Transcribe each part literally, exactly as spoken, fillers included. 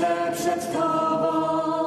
klęczę przed Tobą,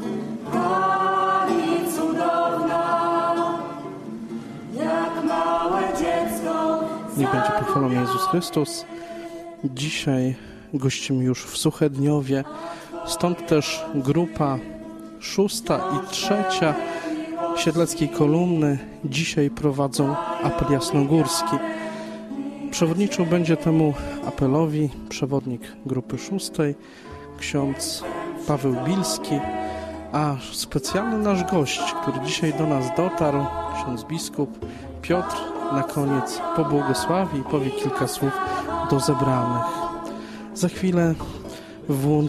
Pani cudowna, jak małe dziecko. Niech będzie pochwalony Jezus Chrystus. Dzisiaj gościmy już w Suchedniowie, stąd też grupa szósta i trzecia Siedleckiej Kolumny dzisiaj prowadzą apel jasnogórski. Przewodniczył będzie temu apelowi przewodnik grupy szóstej, ksiądz Paweł Bilski, a specjalny nasz gość, który dzisiaj do nas dotarł, ksiądz biskup Piotr, na koniec pobłogosławi i powie kilka słów do zebranych. Za chwilę, włą...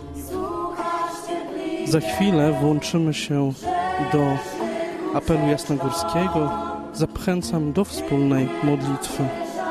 Za chwilę włączymy się do apelu jasnogórskiego. Zachęcam do wspólnej modlitwy.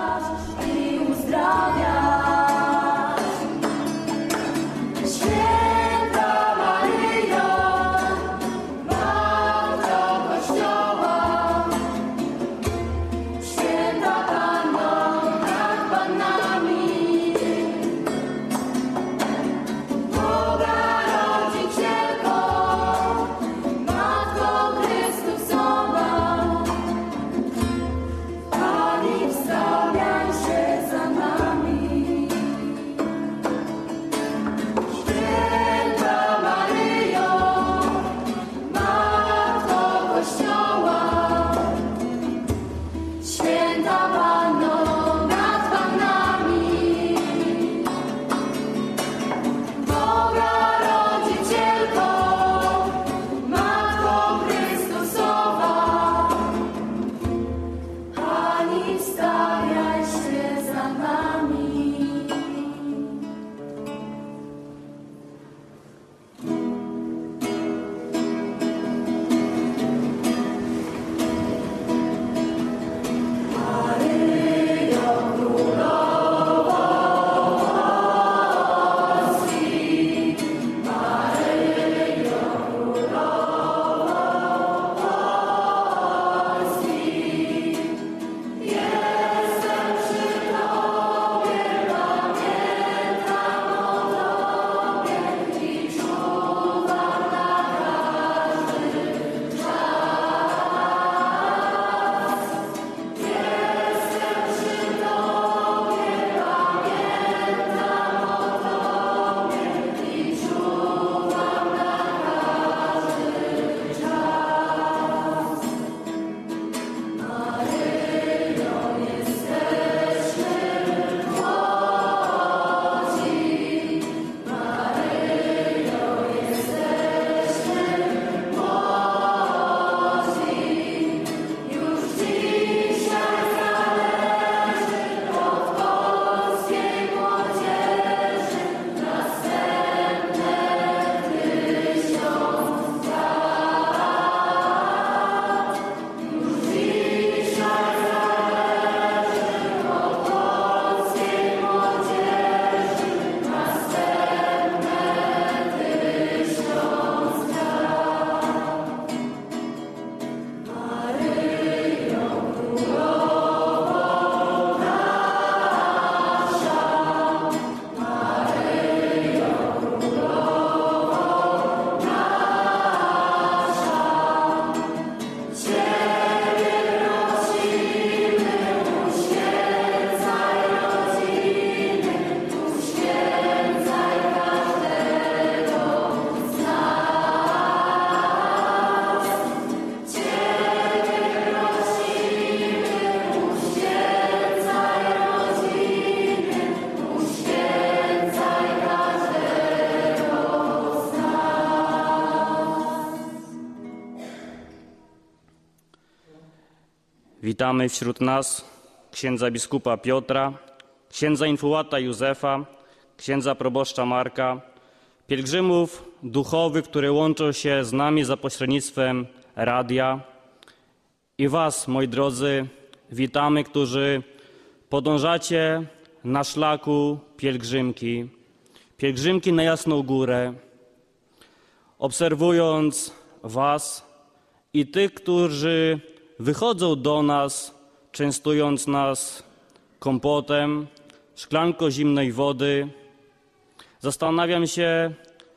Witamy wśród nas księdza biskupa Piotra, księdza infułata Józefa, księdza proboszcza Marka, pielgrzymów duchowych, które łączą się z nami za pośrednictwem radia i was, moi drodzy, witamy, którzy podążacie na szlaku pielgrzymki, pielgrzymki na Jasną Górę, obserwując was i tych, którzy wychodzą do nas, częstując nas kompotem, szklanką zimnej wody. Zastanawiam się,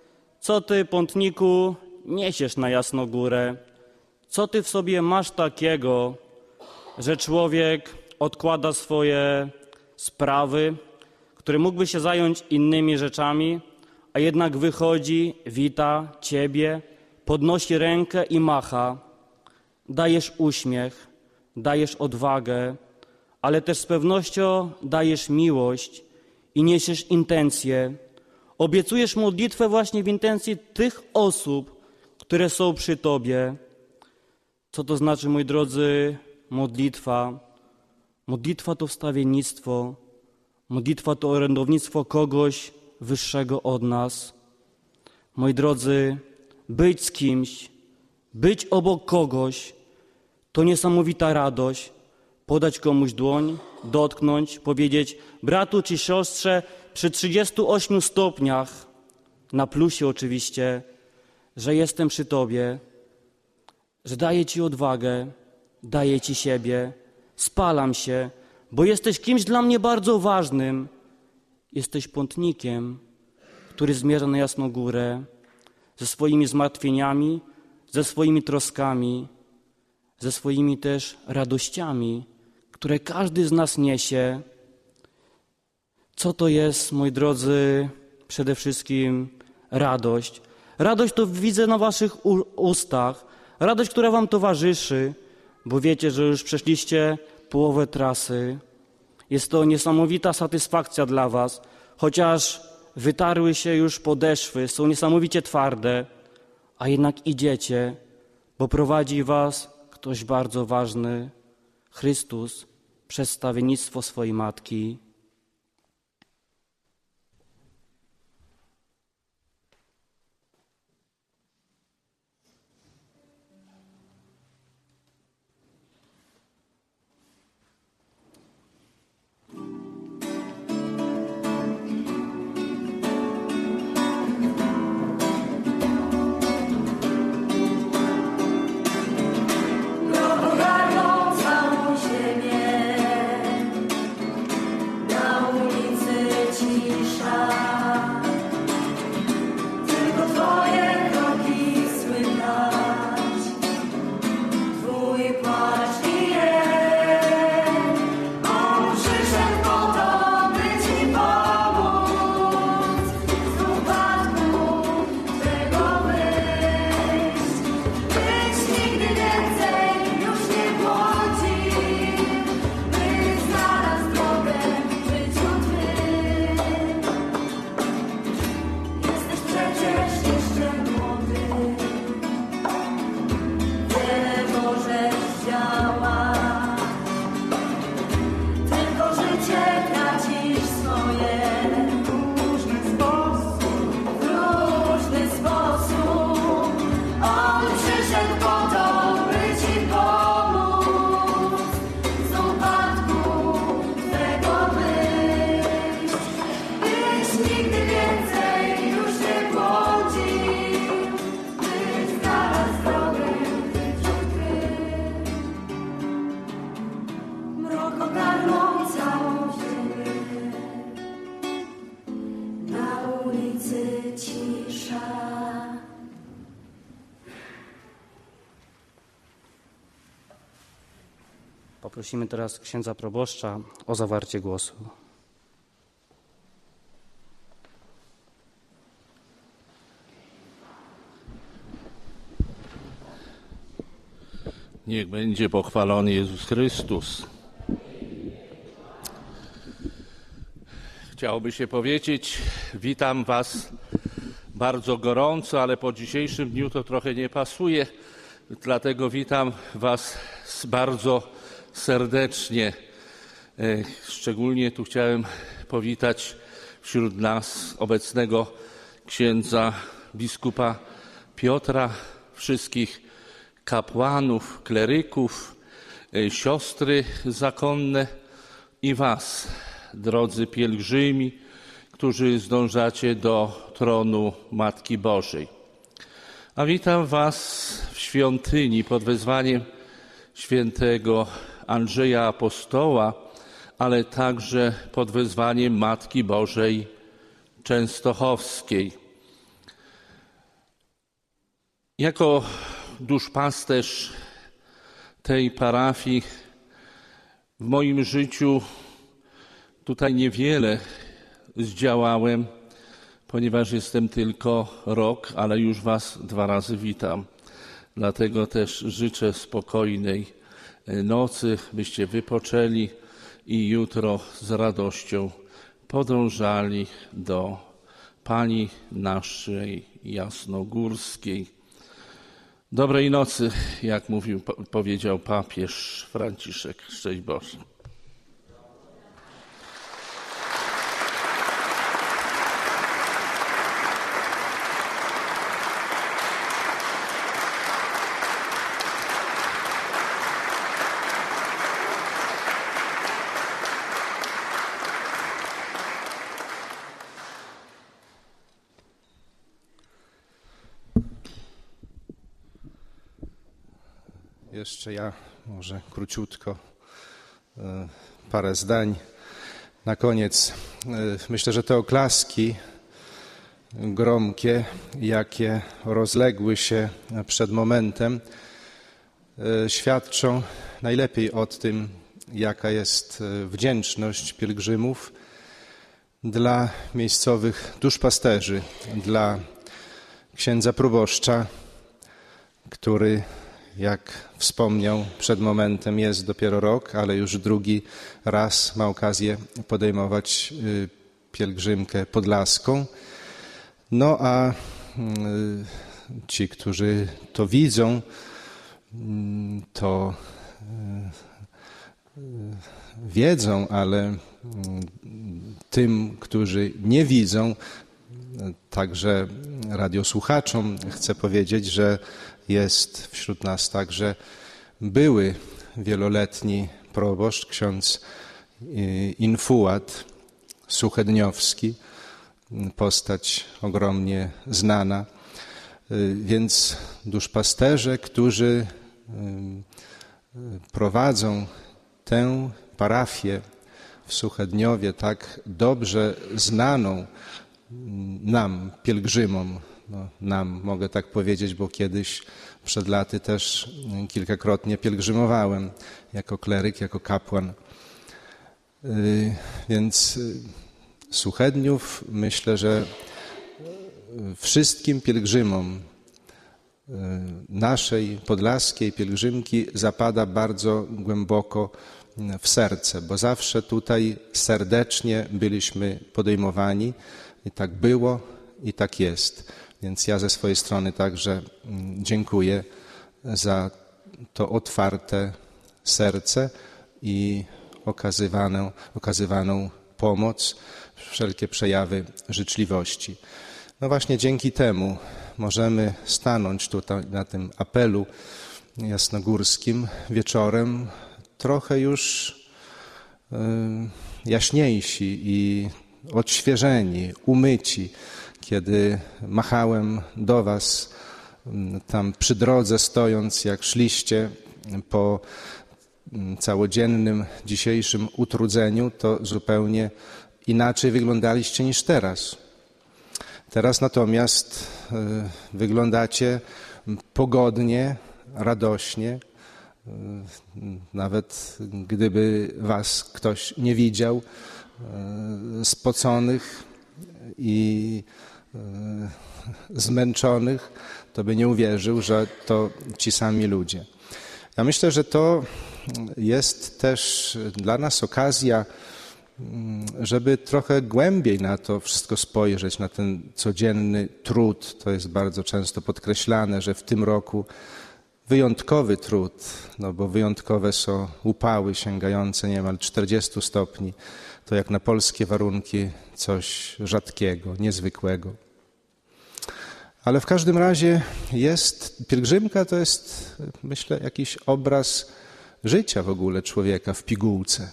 Co ty, pątniku, niesiesz na Jasną Górę? Co ty w sobie masz takiego, że człowiek odkłada swoje sprawy, który mógłby się zająć innymi rzeczami, a jednak wychodzi, wita ciebie, podnosi rękę i macha. Dajesz uśmiech, dajesz odwagę, ale też z pewnością dajesz miłość i niesiesz intencje. Obiecujesz modlitwę właśnie w intencji tych osób, które są przy tobie. Co to znaczy, moi drodzy, modlitwa? Modlitwa to wstawiennictwo. Modlitwa to orędownictwo kogoś wyższego od nas. Moi drodzy, być z kimś, być obok kogoś, to niesamowita radość. Podać komuś dłoń, dotknąć, powiedzieć: bratu czy siostrze, przy trzydziestu ośmiu stopniach, na plusie oczywiście, że jestem przy tobie, że daję ci odwagę, daję ci siebie, spalam się, bo jesteś kimś dla mnie bardzo ważnym. Jesteś pątnikiem, który zmierza na Jasną Górę ze swoimi zmartwieniami, ze swoimi troskami, ze swoimi też radościami, które każdy z nas niesie. Co to jest, moi drodzy, przede wszystkim radość? Radość to widzę na waszych ustach, radość, która wam towarzyszy, bo wiecie, że już przeszliście połowę trasy. Jest to niesamowita satysfakcja dla was, chociaż wytarły się już podeszwy, są niesamowicie twarde, a jednak idziecie, bo prowadzi was ktoś bardzo ważny, Chrystus, przez wstawiennictwo swojej Matki. Poprosimy teraz księdza proboszcza o zawarcie głosu. Niech będzie pochwalony Jezus Chrystus. Chciałoby się powiedzieć, witam was bardzo gorąco, ale po dzisiejszym dniu to trochę nie pasuje, dlatego witam was bardzo serdecznie. Szczególnie tu chciałem powitać wśród nas obecnego księdza biskupa Piotra, wszystkich kapłanów, kleryków, siostry zakonne i was, drodzy pielgrzymi, którzy zdążacie do tronu Matki Bożej. A witam was w świątyni pod wezwaniem świętego Andrzeja Apostoła, ale także pod wezwaniem Matki Bożej Częstochowskiej. Jako duszpasterz tej parafii w moim życiu tutaj niewiele zdziałałem, ponieważ jestem tylko rok, ale już was dwa razy witam. Dlatego też życzę spokojnej nocy, byście wypoczęli i jutro z radością podążali do Pani naszej jasnogórskiej. Dobrej nocy, jak mówił, powiedział papież Franciszek. Szczęść Boże. Jeszcze ja, może króciutko, parę zdań. Na koniec myślę, że te oklaski gromkie, jakie rozległy się przed momentem, świadczą najlepiej o tym, jaka jest wdzięczność pielgrzymów dla miejscowych duszpasterzy, dla księdza proboszcza, który, jak wspomniał przed momentem, jest dopiero rok, ale już drugi raz ma okazję podejmować pielgrzymkę podlaską. No a ci, którzy to widzą, to wiedzą, ale tym, którzy nie widzą, także radiosłuchaczom chcę powiedzieć, że jest wśród nas także były wieloletni proboszcz, ksiądz Infułat Suchedniowski, postać ogromnie znana. Więc duszpasterze, którzy prowadzą tę parafię w Suchedniowie, tak dobrze znaną nam, pielgrzymom, no, nam mogę tak powiedzieć, bo kiedyś przed laty też kilkakrotnie pielgrzymowałem jako kleryk, jako kapłan. Więc Suchedniów, myślę, że wszystkim pielgrzymom naszej podlaskiej pielgrzymki zapada bardzo głęboko w serce, bo zawsze tutaj serdecznie byliśmy podejmowani i tak było i tak jest. Więc ja ze swojej strony także dziękuję za to otwarte serce i okazywaną, okazywaną pomoc, wszelkie przejawy życzliwości. No właśnie dzięki temu możemy stanąć tutaj na tym apelu jasnogórskim wieczorem trochę już y, jaśniejsi i odświeżeni, umyci, kiedy machałem do was tam przy drodze stojąc, jak szliście po całodziennym dzisiejszym utrudzeniu, to zupełnie inaczej wyglądaliście niż teraz. Teraz natomiast wyglądacie pogodnie, radośnie. Nawet gdyby was ktoś nie widział, spoconych i zmęczonych, to by nie uwierzył, że to ci sami ludzie. Ja myślę, że to jest też dla nas okazja, żeby trochę głębiej na to wszystko spojrzeć, na ten codzienny trud. To jest bardzo często podkreślane, że w tym roku wyjątkowy trud, no bo wyjątkowe są upały sięgające niemal czterdziestu stopni. To jak na polskie warunki coś rzadkiego, niezwykłego. Ale w każdym razie jest, pielgrzymka to jest, myślę, jakiś obraz życia w ogóle człowieka w pigułce.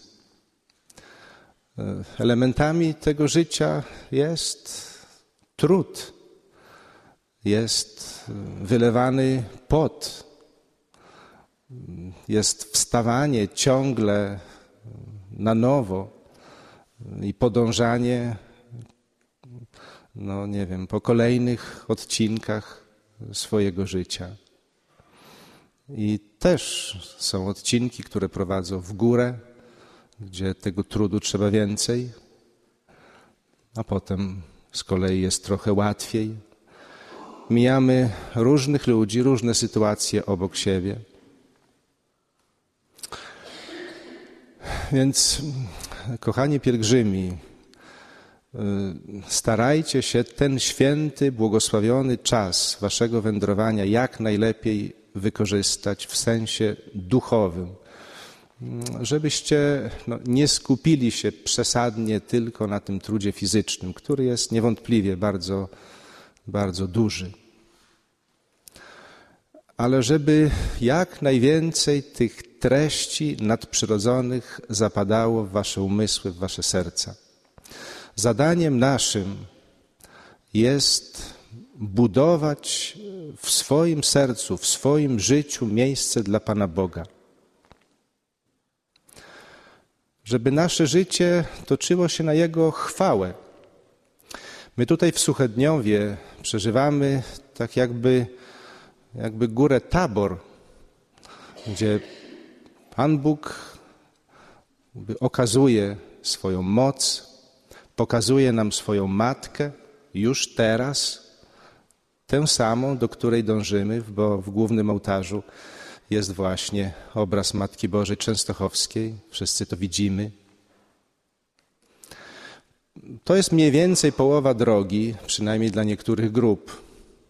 Elementami tego życia jest trud, jest wylewany pot, jest wstawanie ciągle na nowo i podążanie, no nie wiem, po kolejnych odcinkach swojego życia. I też są odcinki, które prowadzą w górę, gdzie tego trudu trzeba więcej, a potem z kolei jest trochę łatwiej. Mijamy różnych ludzi, różne sytuacje obok siebie. Więc, kochani pielgrzymi, starajcie się ten święty, błogosławiony czas waszego wędrowania jak najlepiej wykorzystać w sensie duchowym, żebyście no, nie skupili się przesadnie tylko na tym trudzie fizycznym, który jest niewątpliwie bardzo, bardzo duży. Ale żeby jak najwięcej tych treści nadprzyrodzonych zapadało w wasze umysły, w wasze serca. Zadaniem naszym jest budować w swoim sercu, w swoim życiu miejsce dla Pana Boga. Żeby nasze życie toczyło się na Jego chwałę. My tutaj w Suchedniowie przeżywamy tak jakby, jakby górę Tabor, gdzie Pan Bóg okazuje swoją moc, pokazuje nam swoją Matkę już teraz, tę samą, do której dążymy, bo w głównym ołtarzu jest właśnie obraz Matki Bożej Częstochowskiej. Wszyscy to widzimy. To jest mniej więcej połowa drogi, przynajmniej dla niektórych grup.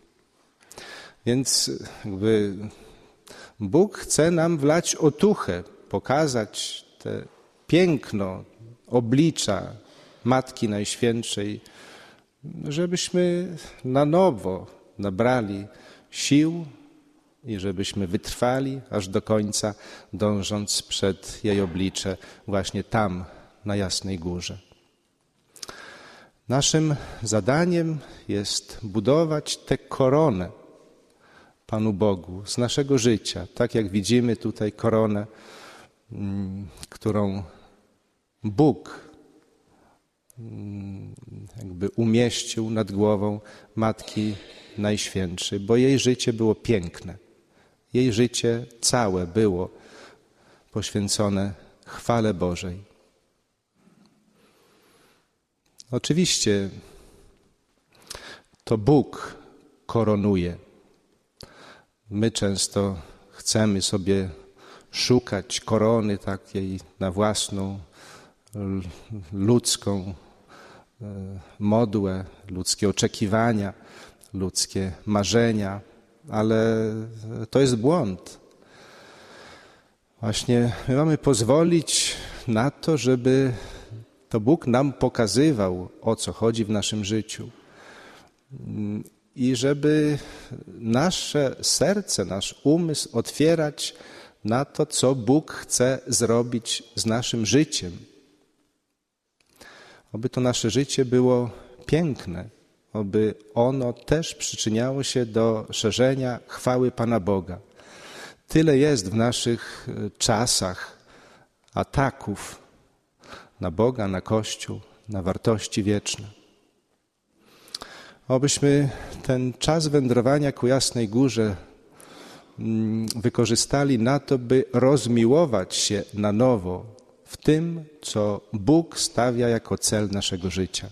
Więc jakby Bóg chce nam wlać otuchę, pokazać te piękno oblicza Matki Najświętszej, żebyśmy na nowo nabrali sił i żebyśmy wytrwali aż do końca, dążąc przed jej oblicze właśnie tam, na Jasnej Górze. Naszym zadaniem jest budować tę koronę Panu Bogu z naszego życia, tak jak widzimy tutaj koronę, którą Bóg jakby umieścił nad głową Matki Najświętszej, bo jej życie było piękne. Jej życie całe było poświęcone chwale Bożej. Oczywiście to Bóg koronuje. My często chcemy sobie szukać korony takiej na własną ludzką modłę, ludzkie oczekiwania, ludzkie marzenia, ale to jest błąd. Właśnie my mamy pozwolić na to, żeby to Bóg nam pokazywał, o co chodzi w naszym życiu i żeby nasze serce, nasz umysł otwierać na to, co Bóg chce zrobić z naszym życiem. Oby to nasze życie było piękne, oby ono też przyczyniało się do szerzenia chwały Pana Boga. Tyle jest w naszych czasach ataków na Boga, na Kościół, na wartości wieczne. Obyśmy ten czas wędrowania ku Jasnej Górze wykorzystali na to, by rozmiłować się na nowo w tym, co Bóg stawia jako cel naszego życia.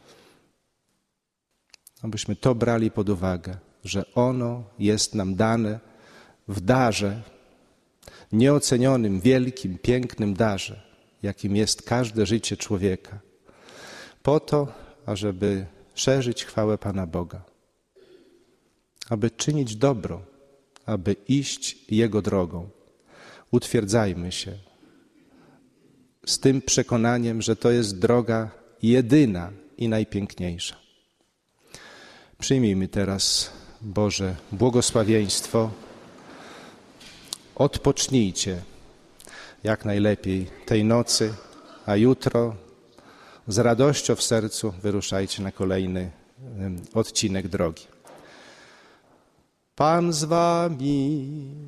Abyśmy to brali pod uwagę, że ono jest nam dane w darze, nieocenionym, wielkim, pięknym darze, jakim jest każde życie człowieka, po to, ażeby szerzyć chwałę Pana Boga, aby czynić dobro, aby iść Jego drogą. Utwierdzajmy się z tym przekonaniem, że to jest droga jedyna i najpiękniejsza. Przyjmijmy teraz Boże błogosławieństwo. Odpocznijcie jak najlepiej tej nocy, a jutro z radością w sercu wyruszajcie na kolejny odcinek drogi. Pan z wami.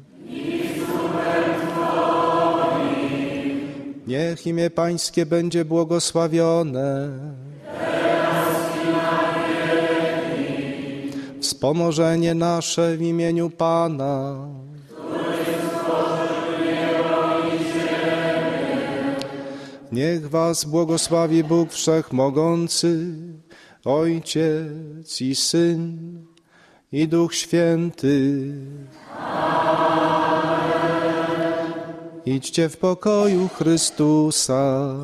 Niech imię Pańskie będzie błogosławione. wspomożenie nasze w imieniu Pana. Niech was błogosławi Bóg Wszechmogący, Ojciec i Syn, i Duch Święty. Idźcie w pokoju Chrystusa.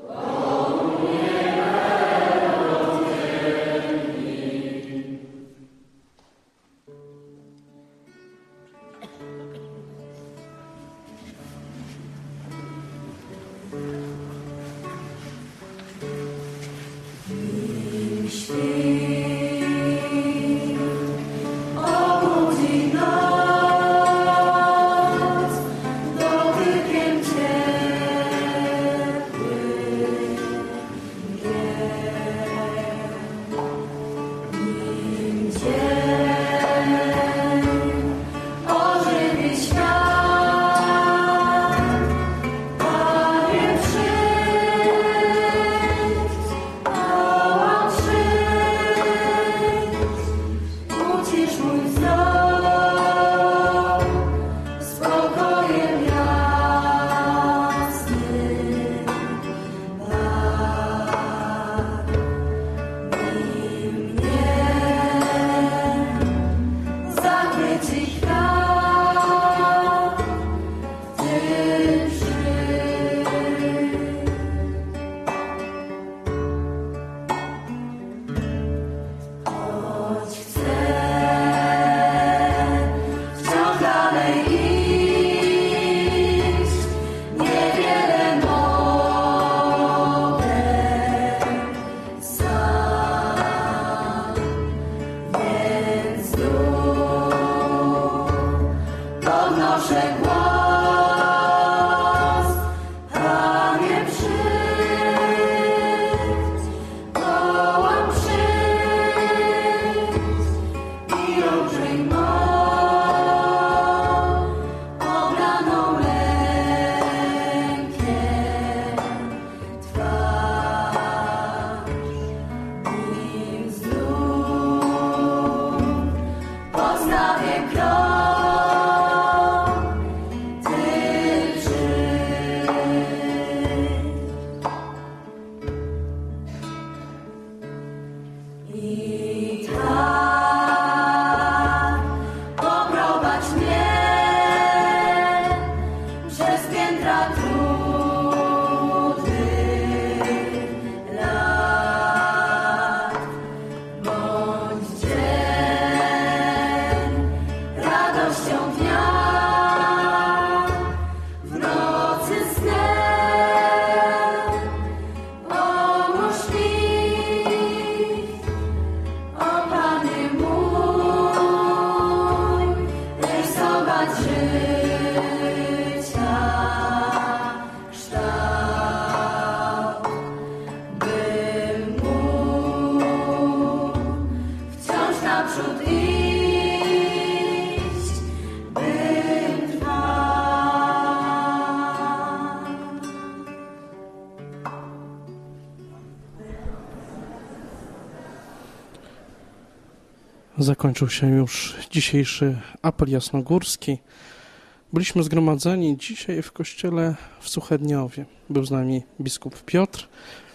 Zakończył się już dzisiejszy apel jasnogórski. Byliśmy zgromadzeni dzisiaj w kościele w Suchedniowie. Był z nami biskup Piotr.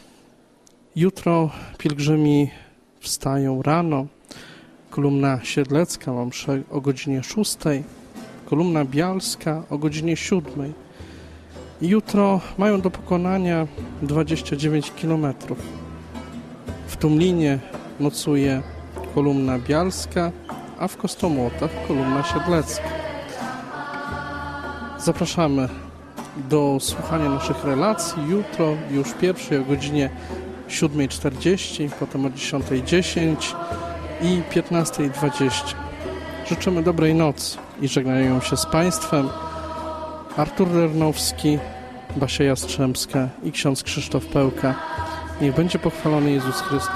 Jutro pielgrzymi wstają rano. Kolumna siedlecka ma mszę o godzinie szóstej. Kolumna bialska o godzinie siódmej. Jutro mają do pokonania dwadzieścia dziewięć kilometrów. W Tumlinie nocuje kolumna bialska, a w Kostromłotach kolumna siedlecka. Zapraszamy do słuchania naszych relacji jutro już pierwszej o godzinie siódmej czterdzieści, potem o dziesiątej dziesięć i piętnastej dwadzieścia. Życzymy dobrej nocy i żegnają się z Państwem Artur Rernowski, Basia Jastrzębska i ksiądz Krzysztof Pełka. Niech będzie pochwalony Jezus Chrystus.